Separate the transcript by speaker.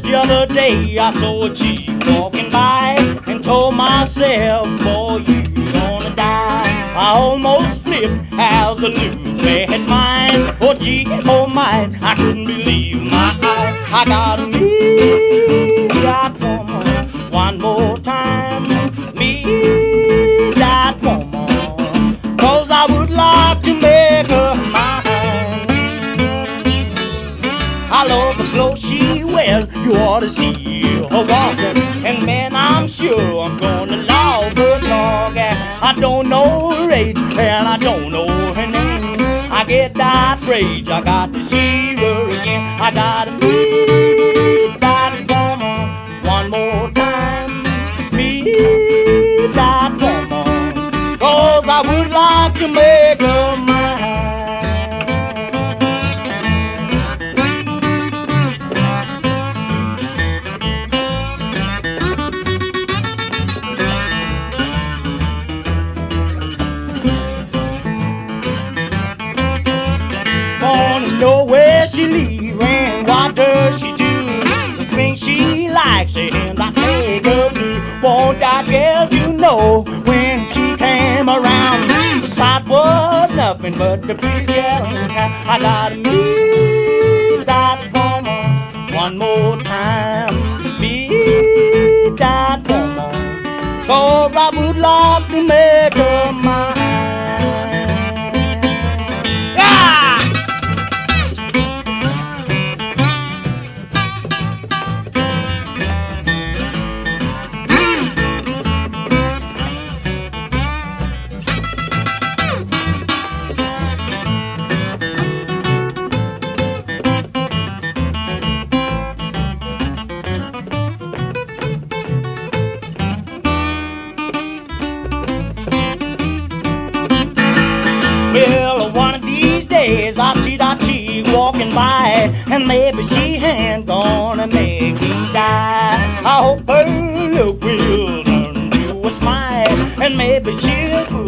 Speaker 1: The other day I saw a chick walking by and told myself, boy, you gonna die. I almost flipped as a loose bad mind. Oh gee, oh my, I couldn't believe my eyes. I gotta meet that woman one more time. Meet that woman, 'cause I would like to make her mine. I love the clothes she wears, you ought to see her walking. And man, I'm sure I'm gonna love her talking. I don't know her age and I don't know her name. I get that rage, I got to see her again. I gotta meet that woman one more time. Meet that woman, 'cause I would like to make her mine. Know where she lives and what does she do. The things she likes and I take her to. Want that girl to know when she came around, the sight was nothing but the pretty girl in town. I gotta meet that woman one more time. Meet that woman, 'cause I would like to make her mine. Well, one of these days I see that chick walking by, and maybe she ain't gonna make me die. I hope her look will turn to a smile, and maybe she'll